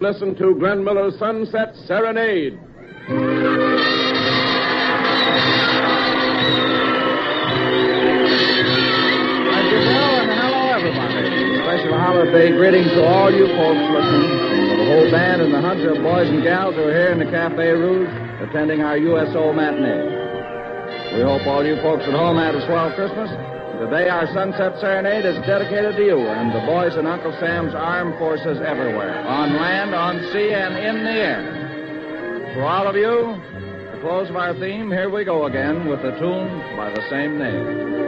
Listen to Glenn Miller's Sunset Serenade. Special holiday greeting to all you folks listening, to the whole band and the hundreds of boys and gals who are here in the Cafe Rouge attending our USO matinee. We hope all you folks at home had a swell Christmas. Today our Sunset Serenade is dedicated to you and the boys in Uncle Sam's armed forces everywhere, on land, on sea, and in the air. For all of you, at the close of our theme, here we go again with the tune by the same name.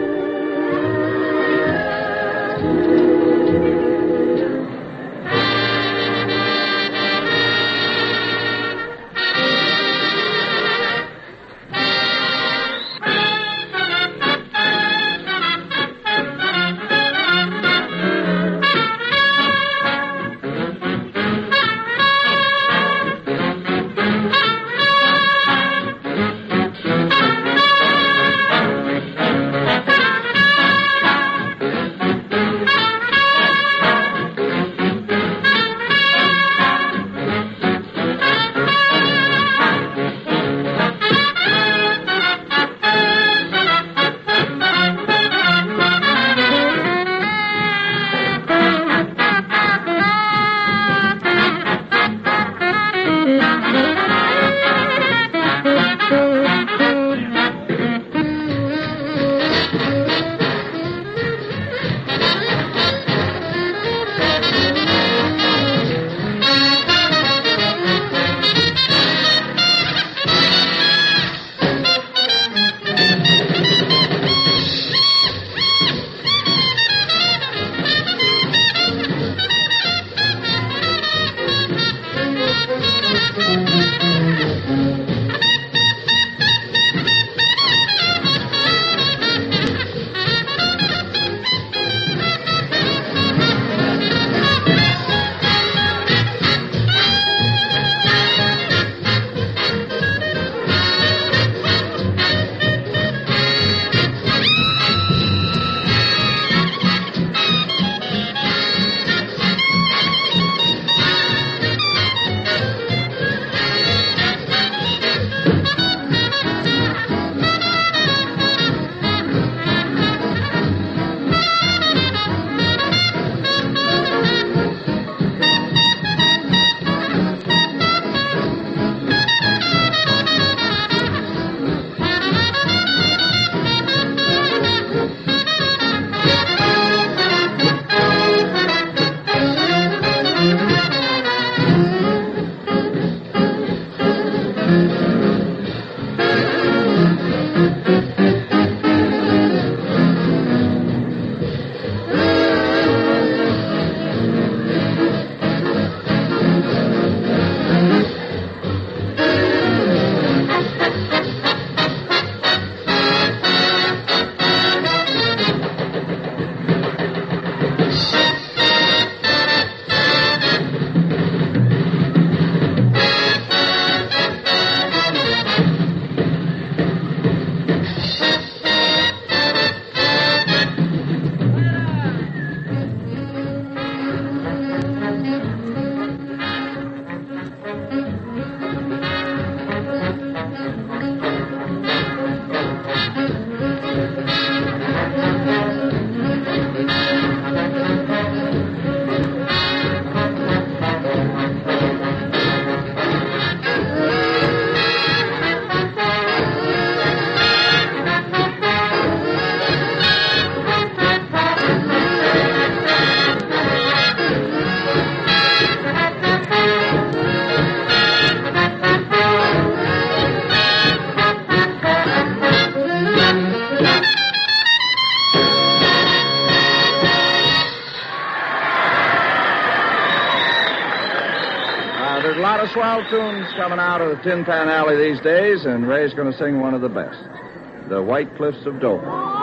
There's a lot of swell tunes coming out of the Tin Pan Alley these days, and Ray's going to sing one of the best, The White Cliffs of Dover.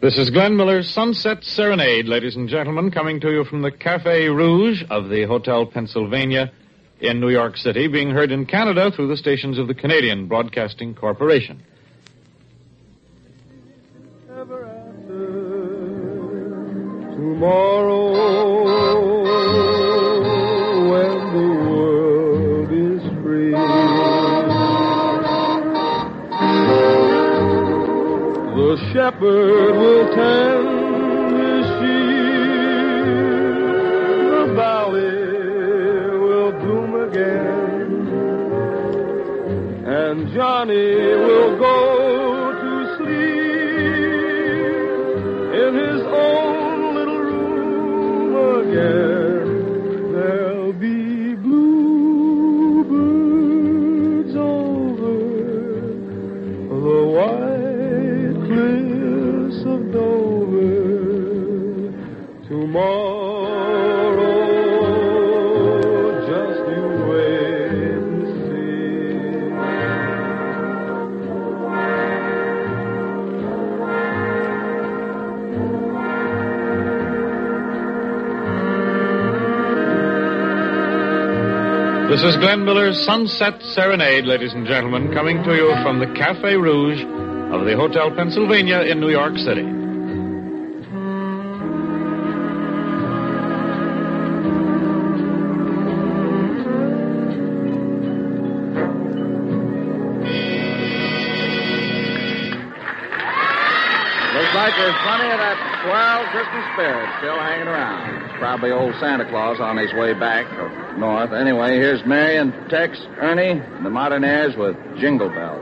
This is Glenn Miller's Sunset Serenade, ladies and gentlemen, coming to you from the Café Rouge of the Hotel Pennsylvania in New York City, being heard in Canada through the stations of the Canadian Broadcasting Corporation. Ever after tomorrow, when the world is free, the shepherd will tend his sheep, the valley will bloom again, and Johnny will go to sleep in his own little room again. There'll be bluebirds over the white cliffs of Dover tomorrow. Just you wait and see. This is Glenn Miller's Sunset Serenade, ladies and gentlemen, coming to you from the Café Rouge of the Hotel Pennsylvania in New York City. Looks like there's plenty of that swell Christmas spirit still hanging around. It's probably old Santa Claus on his way back north. Anyway, here's Mary and Tex, Ernie, and the Modernaires with Jingle Bells.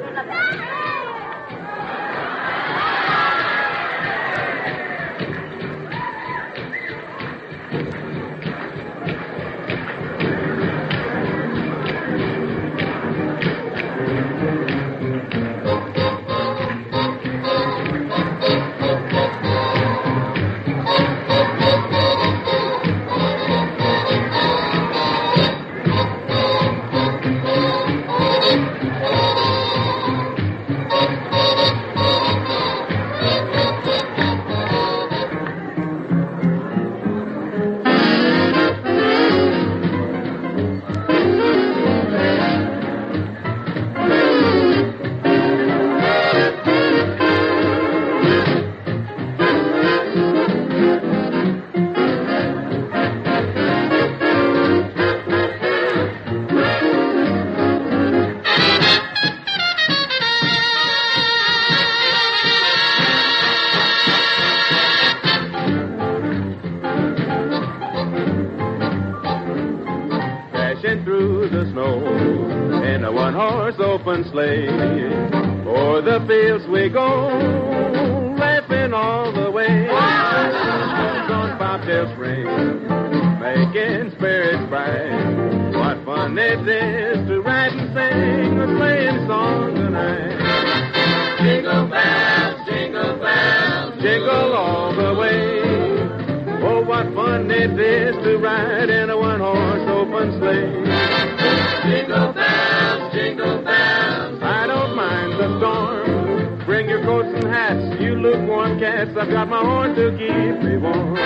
Through the snow in a one-horse open sleigh. O'er the fields we go, laughing all the way. On bobtails ring, making spirits bright. What fun it is to ride and sing a sleighing song tonight. Jingle bells, jingle all the way. Oh, what fun it is to ride in a one-horse open sleigh. Jingle bells, I don't mind the storm. Bring your coats and hats, you lukewarm cats. I've got my horn to keep me warm.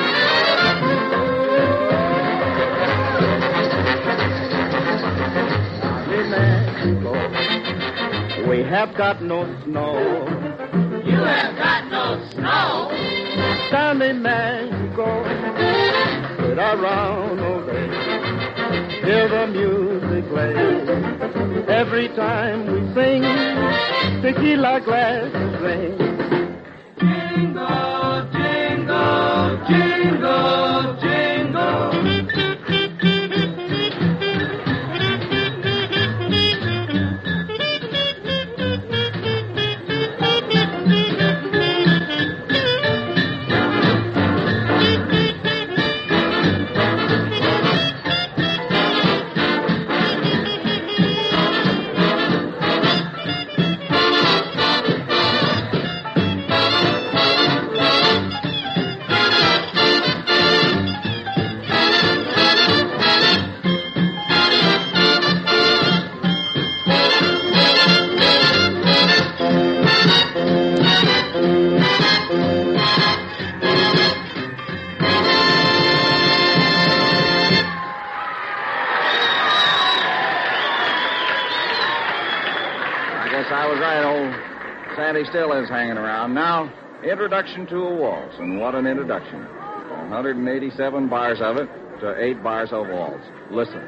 We have got no snow. You have got no snow. Down in Mexico, sit around all day, hear the music play. Every time we sing, tequila glasses ring. Jingle, jingle, jingle, jingle. Yes, I was right. Old Sandy still is hanging around. Now, introduction to a waltz, and what an introduction. 187 bars of it to 8 bars of waltz. Listen.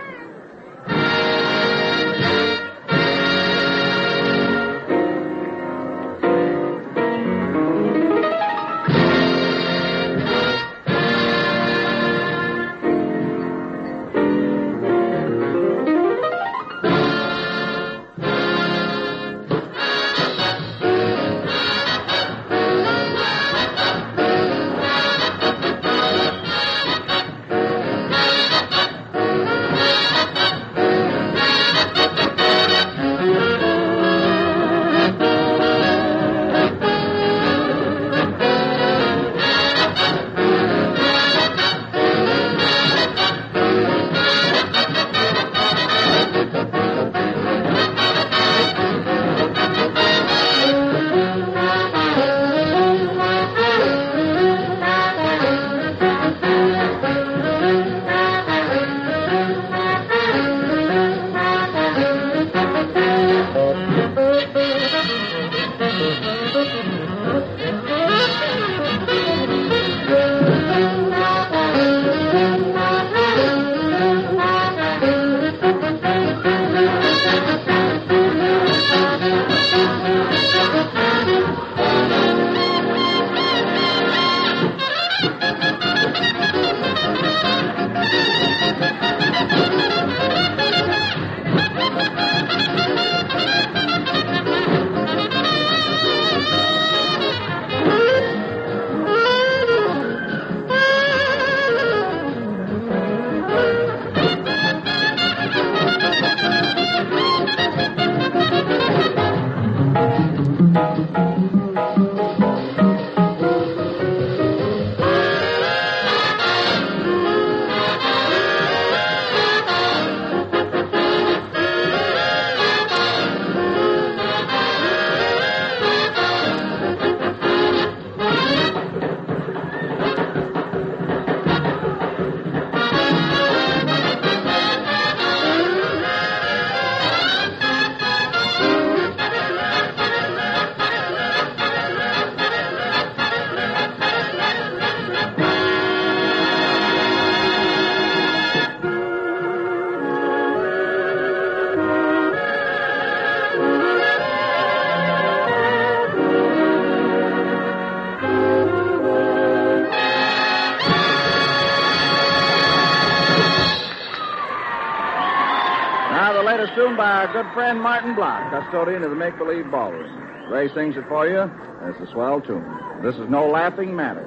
Tune by our good friend Martin Block, custodian of the Make Believe Ballroom. Ray sings it for you. It's a swell tune. This is No Laughing Matter.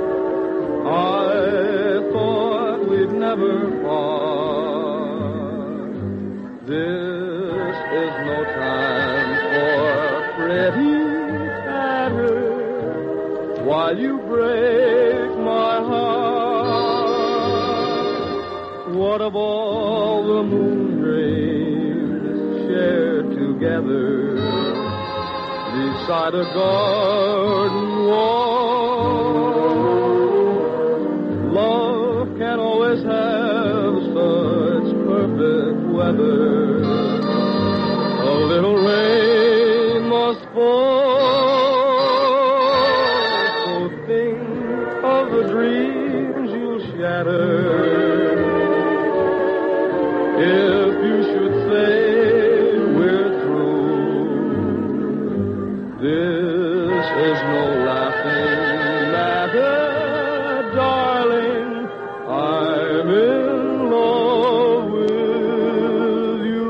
never part. while you break my heart. What of all the moon rays shared together beside a garden wall? Love can always have such perfect weather. A little rain must fall. So think of the dreams you'll shatter. If you should say we're through, this is no laughing matter, darling. I'm in love with you.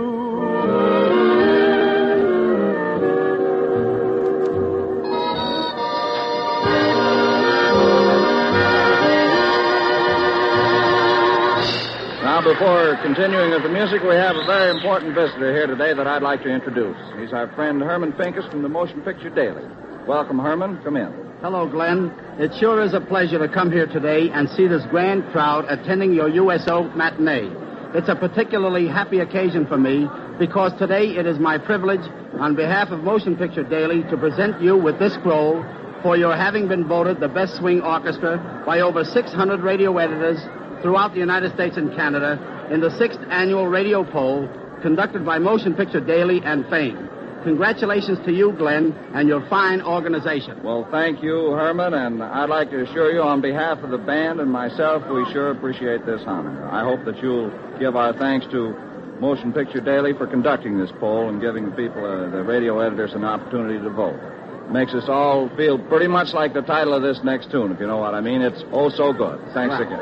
Now, before continuing with the music, we have a very important visitor here today that I'd like to introduce. He's our friend Herman Pincus from the Motion Picture Daily. Welcome, Herman. Come in. Hello, Glenn. It sure is a pleasure to come here today and see this grand crowd attending your USO matinee. It's a particularly happy occasion for me because today it is my privilege, on behalf of Motion Picture Daily, to present you with this scroll for your having been voted the best swing orchestra by over 600 radio editors throughout the United States and Canada in the 6th annual radio poll conducted by Motion Picture Daily and Fame. Congratulations to you, Glenn, and your fine organization. Well, thank you, Herman, and I'd like to assure you on behalf of the band and myself, we sure appreciate this honor. I hope that you'll give our thanks to Motion Picture Daily for conducting this poll and giving the people, the radio editors, an opportunity to vote. It makes us all feel pretty much like the title of this next tune, if you know what I mean. It's oh so good. Thanks again.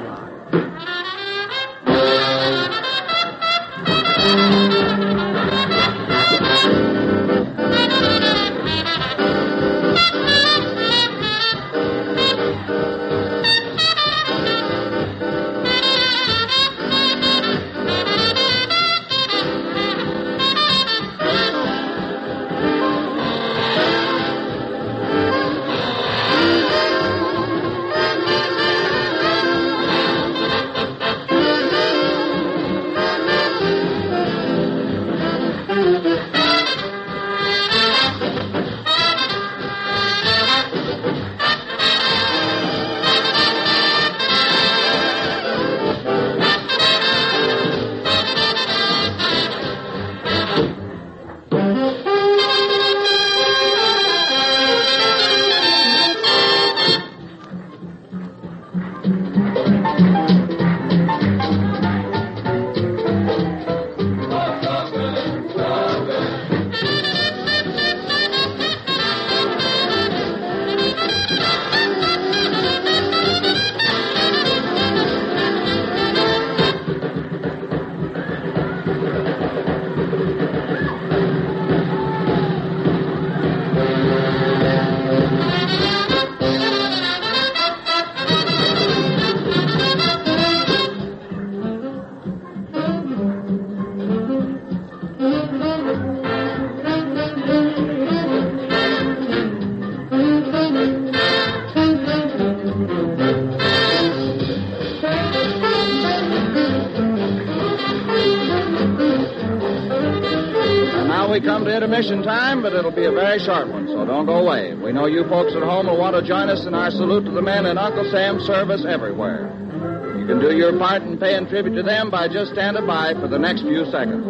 We come to intermission time, but it'll be a very short one, so don't go away. We know you folks at home will want to join us in our salute to the men in Uncle Sam's service everywhere. You can do your part in paying tribute to them by just standing by for the next few seconds.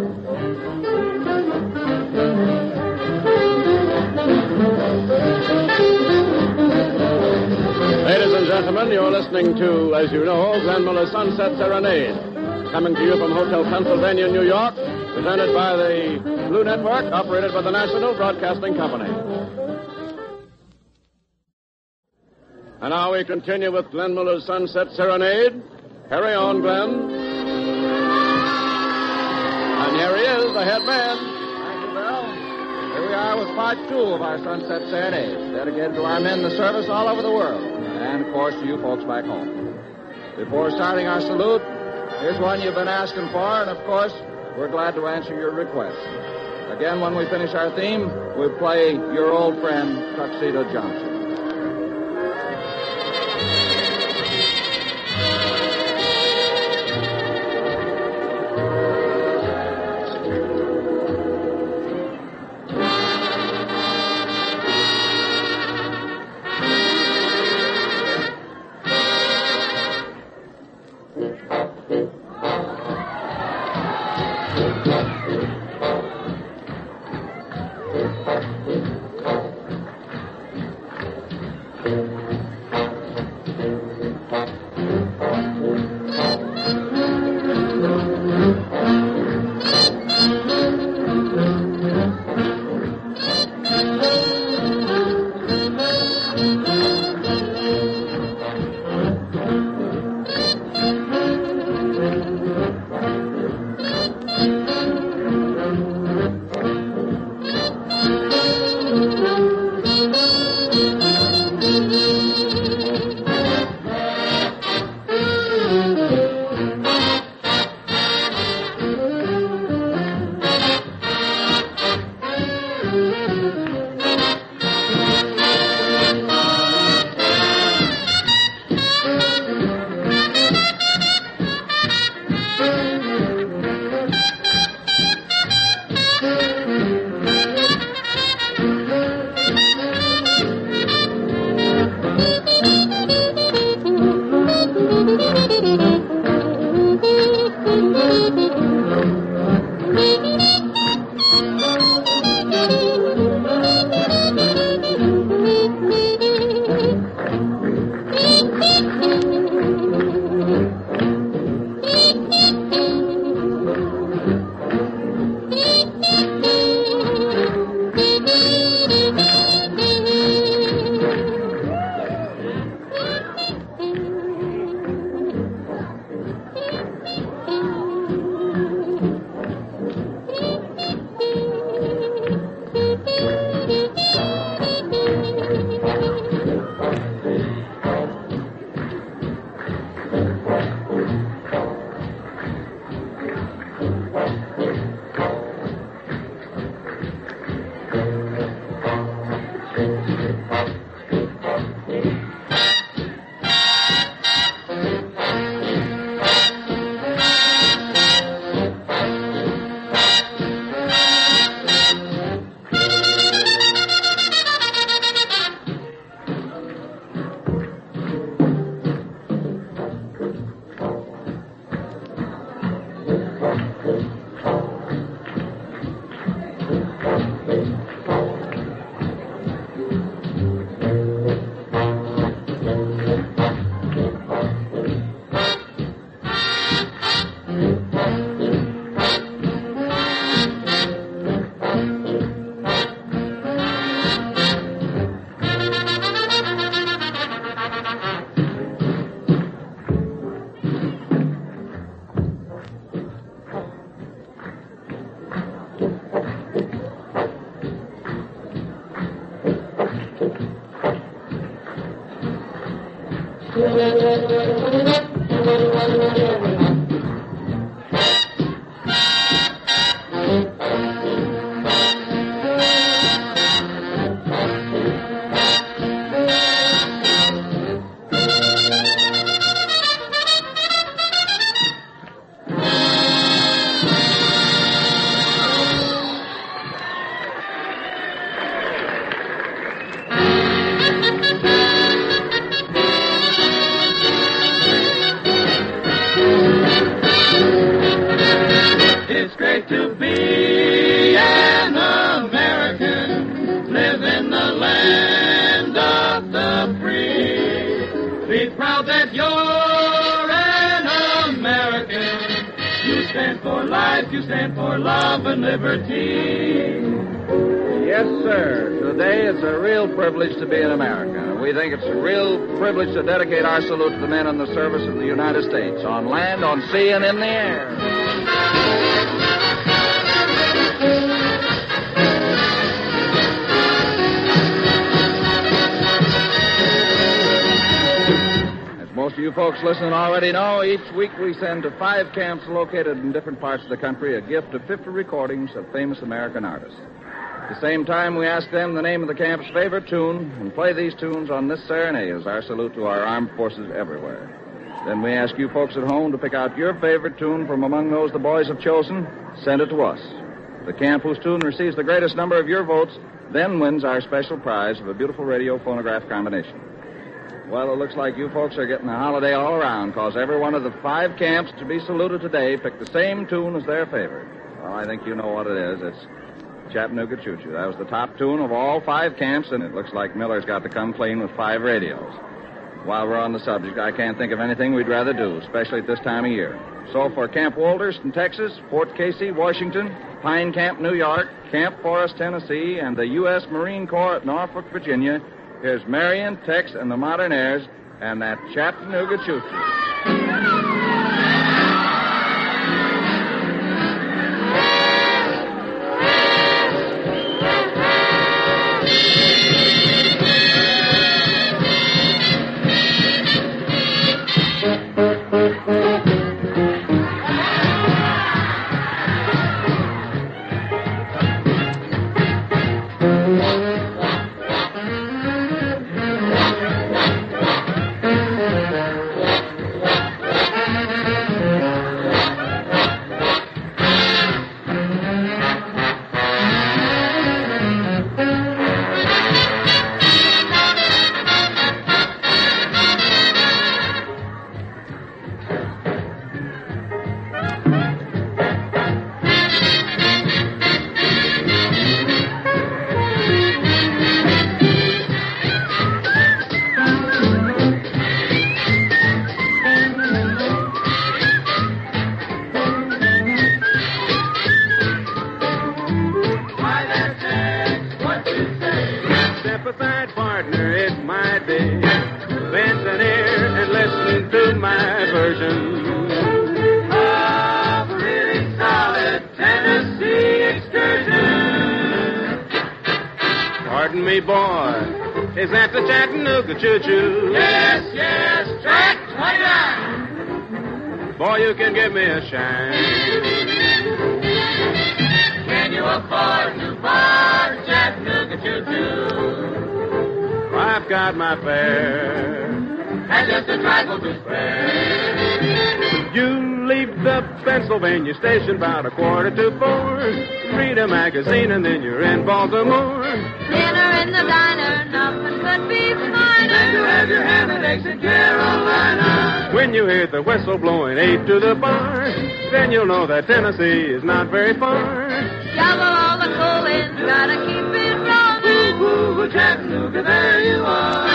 Ladies and gentlemen, you're listening to, as you know, Glenn Miller's Sunset Serenade, coming to you from Hotel Pennsylvania, New York, presented by the Blue Network, operated by the National Broadcasting Company. And now we continue with Glenn Miller's Sunset Serenade. Carry on, Glenn. And here he is, the head man. Thank you, Bill. Here we are with part 2 of our Sunset Serenade, dedicated to our men in the service all over the world, and, of course, to you folks back home. Before starting our salute, here's one you've been asking for, and, of course, we're glad to answer your request. Again, when we finish our theme, we'll play Your Old Friend, Tuxedo Johnson. To dedicate our salute to the men in the service of the United States, on land, on sea, and in the air. As most of you folks listening already know, each week we send to 5 camps located in different parts of the country a gift of 50 recordings of famous American artists. At the same time, we ask them the name of the camp's favorite tune and play these tunes on this serenade as our salute to our armed forces everywhere. Then we ask you folks at home to pick out your favorite tune from among those the boys have chosen. Send it to us. The camp whose tune receives the greatest number of your votes then wins our special prize of a beautiful radio phonograph combination. Well, it looks like you folks are getting a holiday all around, because every one of the 5 camps to be saluted today picked the same tune as their favorite. Well, I think you know what it is. It's Chattanooga Choo Choo. That was the top tune of all 5 camps, and it looks like Miller's got to come clean with 5 radios. While we're on the subject, I can't think of anything we'd rather do, especially at this time of year. So for Camp Walters in Texas, Fort Casey, Washington, Pine Camp, New York, Camp Forest, Tennessee, and the U.S. Marine Corps at Norfolk, Virginia, here's Marion, Tex, and the Modernaires, and that Chattanooga Choo Choo. Pardon me, boy. Is that the Chattanooga Choo Choo? Yes, yes, track 29. Boy, you can give me a shine. Can you afford to board Chattanooga Choo Choo? I've got my fare. And just a trifle to spare. You leave the Pennsylvania station about 3:45. Read a magazine and then you're in Baltimore. Dinner in the diner, nothing could be finer. And you have your ham and eggs in Carolina. When you hear the whistle blowing 8 to the bar, then you'll know that Tennessee is not very far. Shovel all the coal in, gotta keep it rolling. Ooh, ooh, Chattanooga, there you are.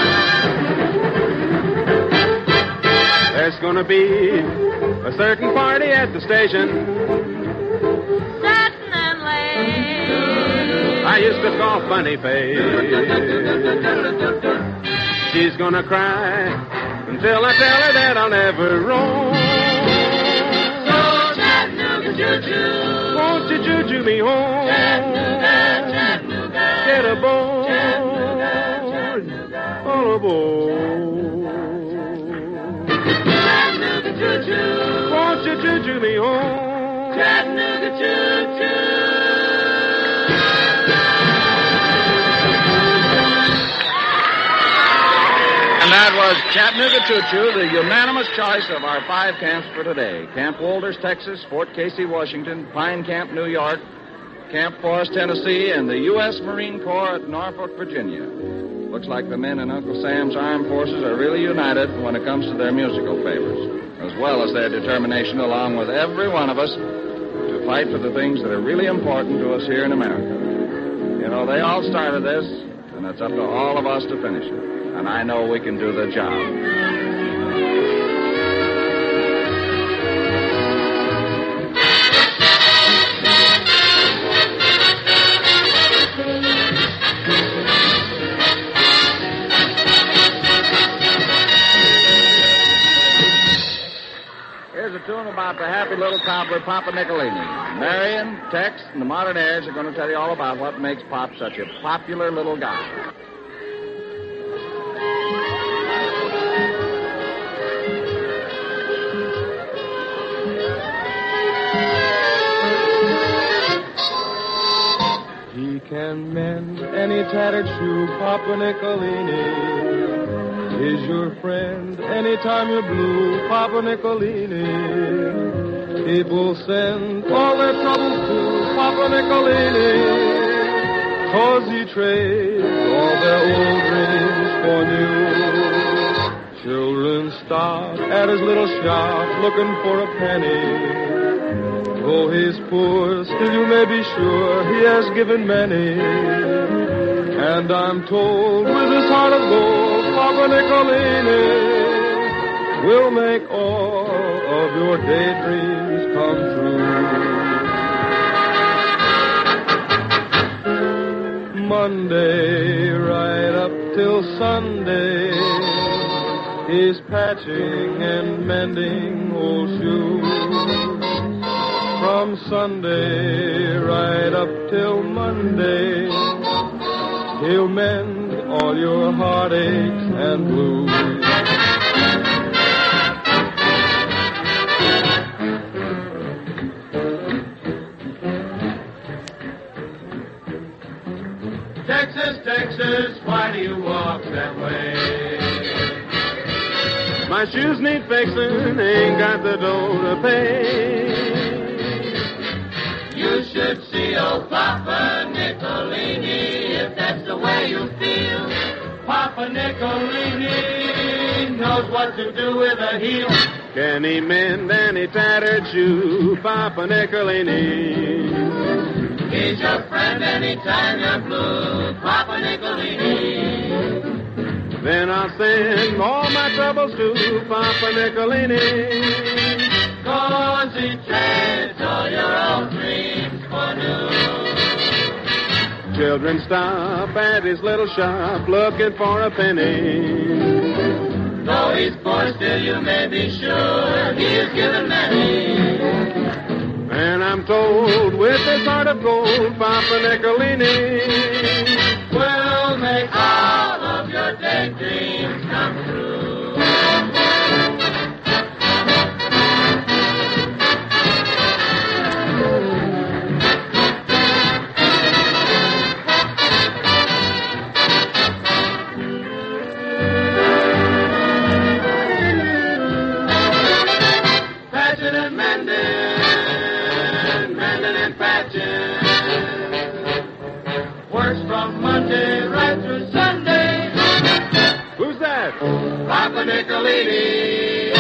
There's gonna be a certain party at the station. I used to call Funny Face. She's gonna cry until I tell her that I'll never roam. So Chattanooga Choo-choo, won't you choo-choo me home? Chattanooga, Chattanooga, get aboard, Chattanooga, all aboard. Chattanooga Choo-choo, won't you choo-choo me home? Chattanooga Choo-choo. And that was Chattanooga Choo Choo, the unanimous choice of our 5 camps for today. Camp Walters, Texas, Fort Casey, Washington, Pine Camp, New York, Camp Forest, Tennessee, and the U.S. Marine Corps at Norfolk, Virginia. Looks like the men in Uncle Sam's armed forces are really united when it comes to their musical favors, as well as their determination, along with every one of us, to fight for the things that are really important to us here in America. You know, they all started this, and it's up to all of us to finish it. And I know we can do the job. Here's a tune about the happy little cobbler, Papa Nicolini. Marion, Tex, and the Modernaires are going to tell you all about what makes Pop such a popular little guy. He can mend any tattered shoe, Papa Nicolini is your friend. Anytime you're blue, Papa Nicolini. People send all their troubles to Papa Nicolini, 'cause he trades all their old dreams for new. Children stop at his little shop looking for a penny. Though he's poor, still you may be sure he has given many. And I'm told with his heart of gold, Papa Nicolini will make all of your daydreams come true. Monday right up till Sunday, he's patching and mending old shoes. From Sunday right up till Monday, he'll mend all your heartaches and blues. Texas, Texas, why do you walk that way? My shoes need fixing, ain't got the dough to pay. You should see old Papa Nicolini if that's the way you feel. Papa Nicolini knows what to do with a heel. Can he mend any tattered shoe, Papa Nicolini? He's your friend anytime you're blue, Papa Nicolini. Then I'll send all my troubles to Papa Nicolini. 'Cause he trades all your old dreams for new. Children stop at his little shop looking for a penny. Though he's poor, still you may be sure he has given many. And I'm told with his heart of gold, Papa Nicolini will make all of your daydreams come true. Patching and mending, mending and patching. Works from Monday right through Sunday. Who's that? Papa Nicolini.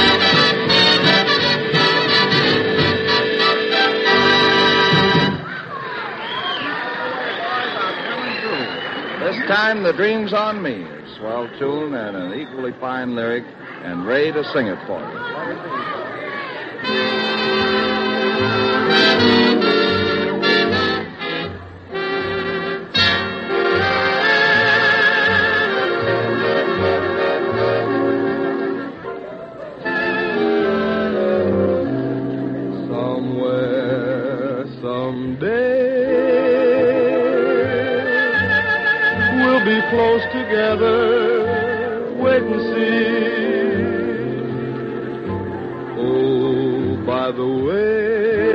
This time, The Dream's on Me. A swell tune and an equally fine lyric, and Ray to sing it for you. Somewhere, someday, we'll be close together. Wait and see. Oh, by the way,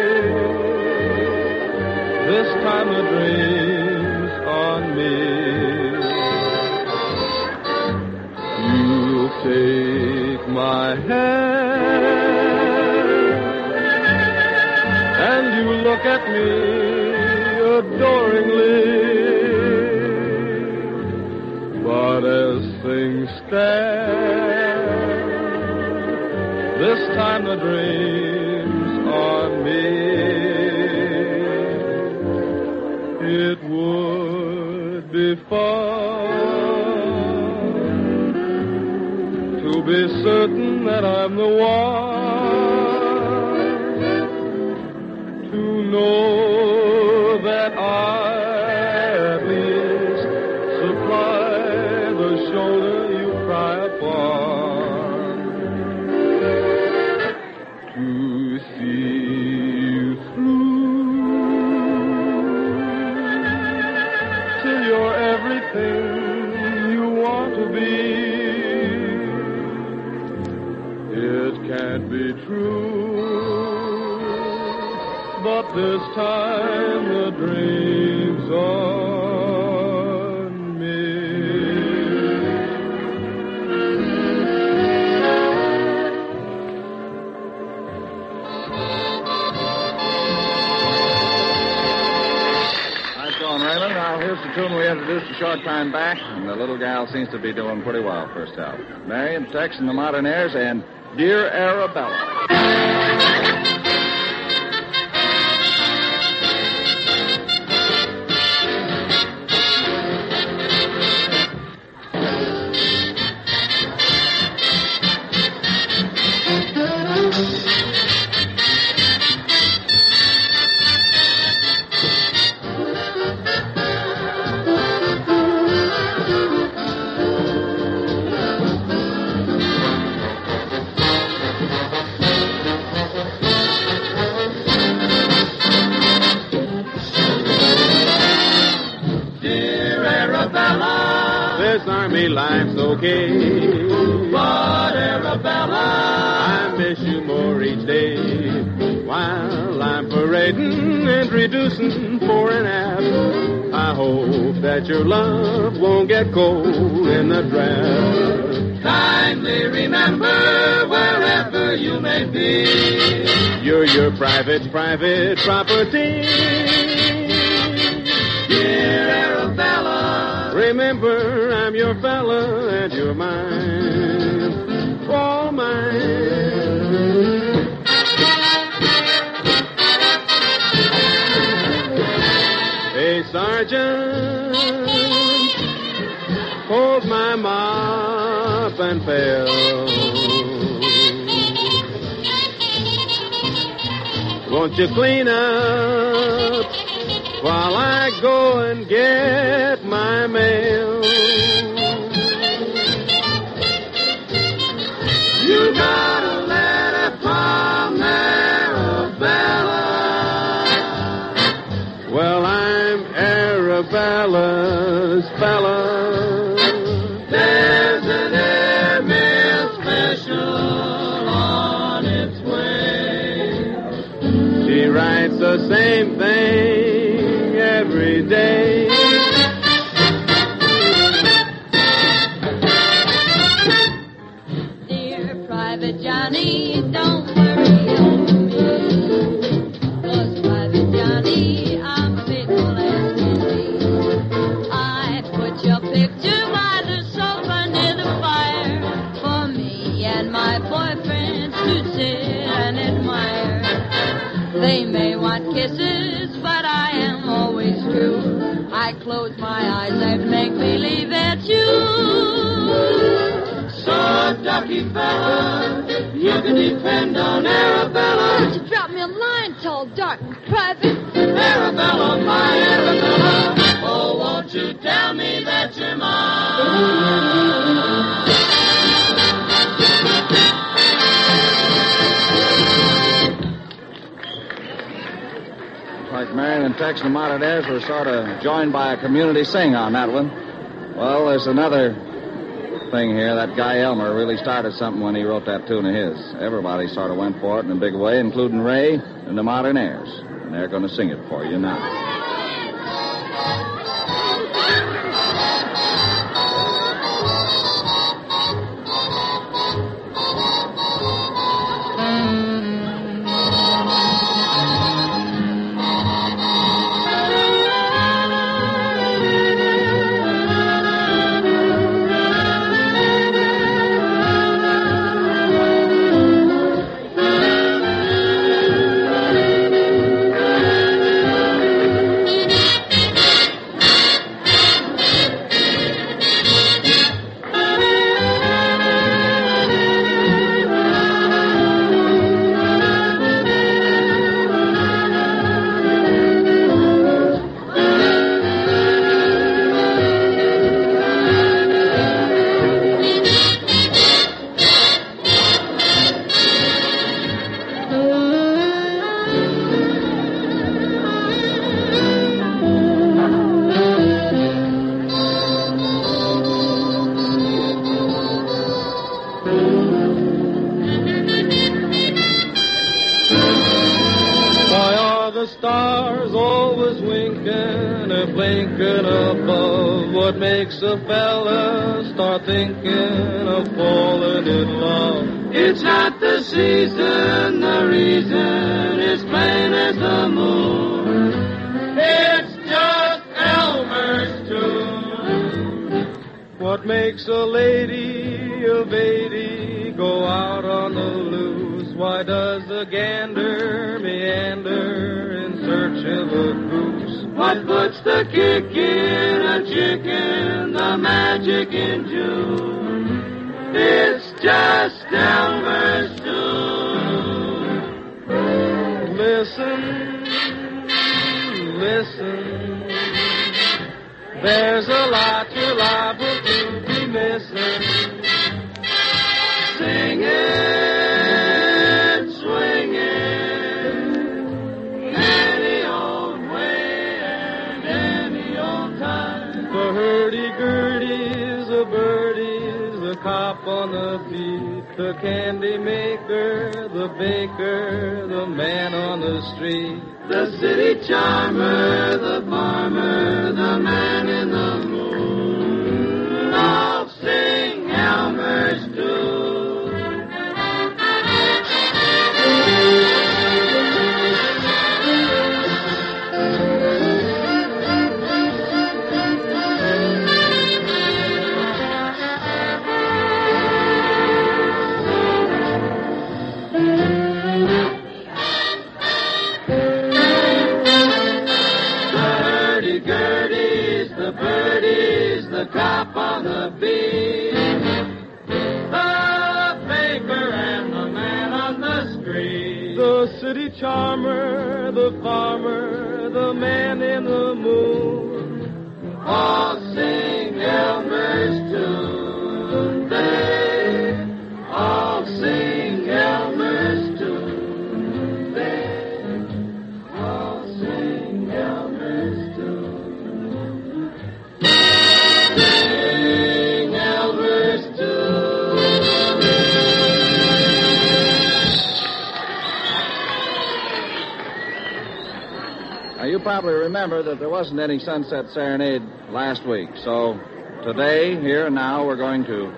this time the dream's on me. You'll take my hand and you look at me adoringly. But as things stand, this time the dream's on me. It would be fun to be certain that I'm the one, to know that I at least supply the shoulder you cry upon, to see you through till you're everything you want to be. It can't be true, but this time the dream's on me. Hi, John Raymond. Now Here's the tune we introduced a short time back, and the little gal seems to be doing pretty well for herself. Marion, Tex, and the Modernaires, and Dear Arabella. This army life's okay. But Arabella, I miss you more each day. While I'm parading and reducing for an app, I hope that your love won't get cold in the draft. kindly remember wherever you may be, You're your private property. dear Arabella. Remember, I'm your fella and you're mine, all mine. Hey, Sergeant, hold my mop and pail. Won't you clean up while I go and get my mail? You got a letter from Arabella. Well, I'm Arabella's fella. There's an airmail special on its way. She writes the same thing every day. Dear Private Johnny, don't worry over me. 'Cause Private Johnny, I'm faithful as can be. I put your picture by the sofa near the fire for me and my boyfriend to sit and admire. They may want kisses, but I am always true. I close my eyes and make believe it's you. So, ducky fella, you can depend on Arabella. You drop me a line, tall, dark, and private. Arabella, my Arabella. Oh, won't you tell me that you're mine? Like Marion and Tex and the Modernaires were sort of joined by a community sing on that one. Well, there's another thing here. That guy Elmer really started something when he wrote that tune of his. Everybody sort of went for it in a big way, including Ray and the Modernaires. And they're going to sing it for you now. Why are the stars always winking and blinking above? What makes a fella start thinking of falling in love? It's not the season, the reason is plain as the moon. It's just Elmer makes a lady of 80 go out on the loose? Why does the gander meander in search of a goose? What puts the kick in a chicken, the magic in June? It's just Elmer's tune. Listen, listen, there's a lot you're liable to be missing. Sing it, swing it, any old way and any old time. The hurdy-gurdy's a birdie's a cop on the beat, the candy maker, the baker, the man on the street, the city charmer, the farmer, the man in the moon, all sing Elmer's tune. The cop on the beat, the baker and the man on the street, the city charmer, the farmer, the man in the moon, all sing Elmer's tune. They all sing Elmer's tune. They all sing Elmer's tune. Sing Elmer's tune. Now, you probably remember that there wasn't any Sunset Serenade last week, so today, here and now, we're going to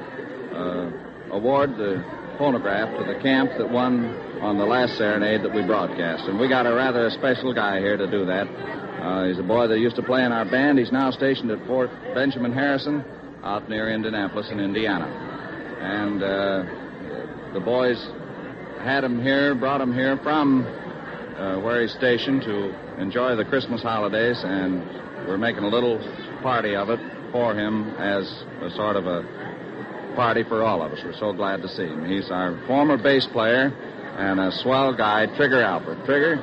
award the phonograph to the camp that won on the last serenade that we broadcast. And we got a rather special guy here to do that. He's a boy that used to play in our band. He's now stationed at Fort Benjamin Harrison out near Indianapolis in Indiana. And the boys had him here, brought him here from where he's stationed to enjoy the Christmas holidays, and we're making a little party of it for him as a sort of a party for all of us. We're so glad to see him. He's our former bass player and a swell guy, Trigger Alpert. Trigger,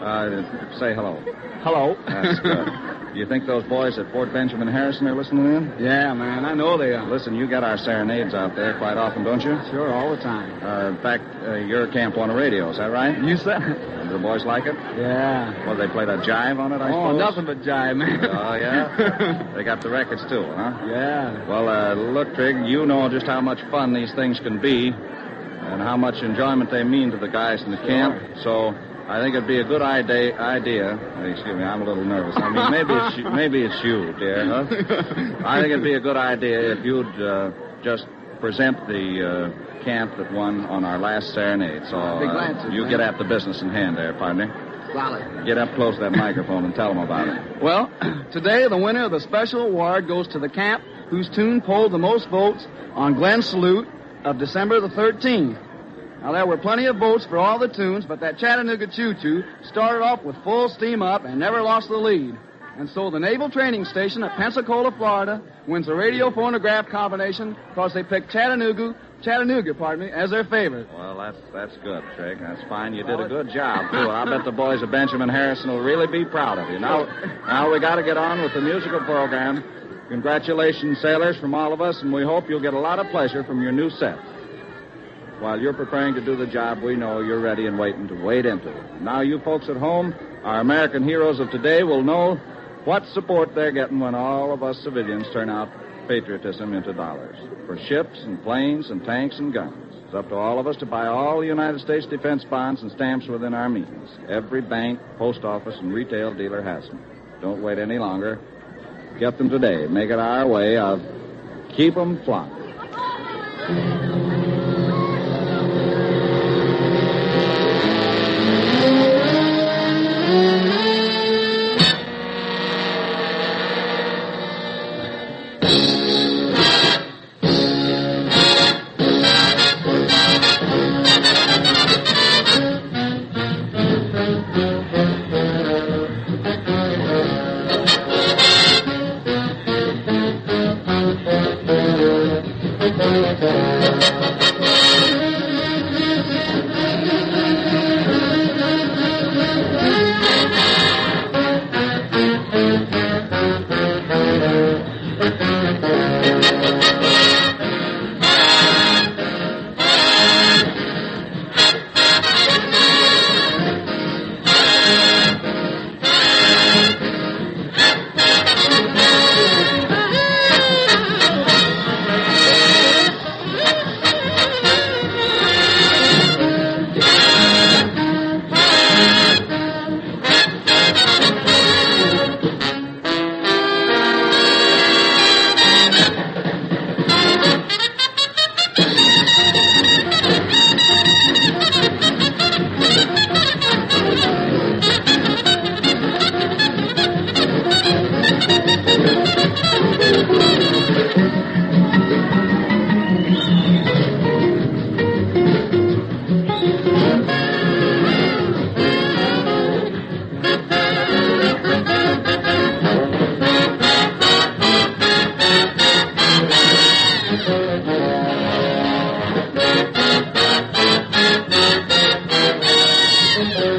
say hello. Hello. That's good. You think those boys at Fort Benjamin Harrison are listening in? Yeah, man, I know they are. Listen, you get our serenades out there quite often, don't you? Sure, all the time. In fact, your camp on the radio, is that right? You said? Do the boys like it? Yeah. Well, they played a jive on it, I Oh, suppose? nothing but jive, man. Oh, yeah? They got the records, too, huh? Yeah. Well, look, Trig, you know just how much fun these things can be and how much enjoyment they mean to the guys in the camp. So I think it'd be a good idea. Excuse me, I'm a little nervous. I mean, maybe it's you, dear, huh? I think it'd be a good idea if you'd just present the camp that won on our last serenade. So I'd be glad to, you man. get at the business in hand there, partner. Solid. Get up close to that microphone and tell them about it. Well, today the winner of the special award goes to the camp whose tune polled the most votes on Glenn's Salute of December the 13th. Now, there were plenty of votes for all the tunes, but that Chattanooga Choo-Choo started off with full steam up and never lost the lead. And so the Naval Training Station at Pensacola, Florida, wins the radio phonograph combination because they picked Chattanooga, as their favorite. Well, that's good, Trig. That's fine. You did a good job, too. I bet the boys of Benjamin Harrison will really be proud of you. Now we got to get on with the musical program. Congratulations, sailors, from all of us, and we hope you'll get a lot of pleasure from your new set. While you're preparing to do the job, we know you're ready and waiting to wade into it. Now, you folks at home, our American heroes of today will know what support they're getting when all of us civilians turn out patriotism into dollars for ships and planes and tanks and guns. It's up to all of us to buy all the United States defense bonds and stamps within our means. Every bank, post office, and retail dealer has them. Don't wait any longer. Get them today. Make it our way of keep 'em flying.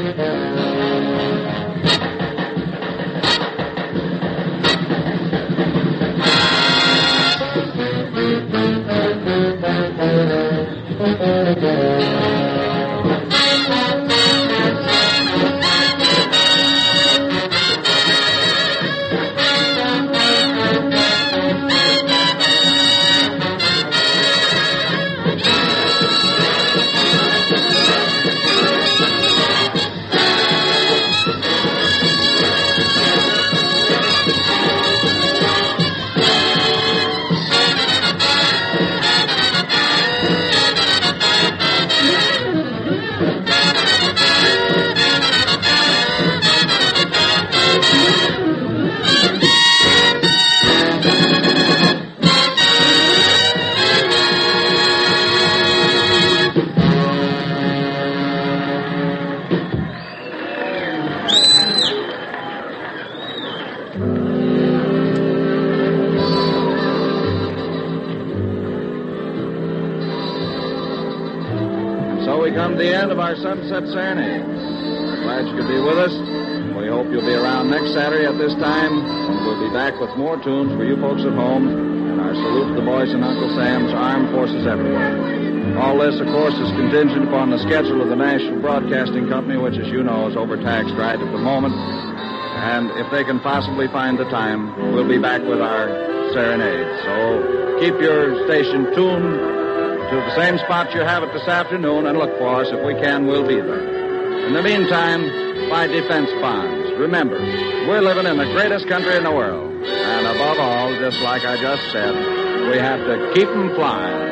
So we come to the end of our Sunset Serenade. We're glad you could be with us. We hope you'll be around next Saturday at this time, when we'll be back with more tunes for you folks at home, and our salute to the boys in Uncle Sam's Armed Forces everywhere. All this, of course, is contingent upon the schedule of the National Broadcasting Company, which, as you know, is overtaxed right at the moment. And if they can possibly find the time, we'll be back with our serenade. So keep your station tuned to the same spot you have it this afternoon, and look for us. If we can, we'll be there. In the meantime, buy defense bonds. Remember, we're living in the greatest country in the world. And above all, just like I just said, we have to keep 'em flying.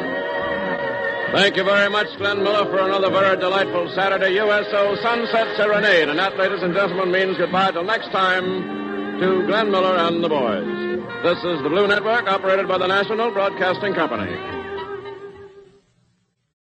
Thank you very much, Glenn Miller, for another very delightful Saturday USO Sunset Serenade. And that, ladies and gentlemen, means goodbye till next time to Glenn Miller and the boys. This is the Blue Network, operated by the National Broadcasting Company.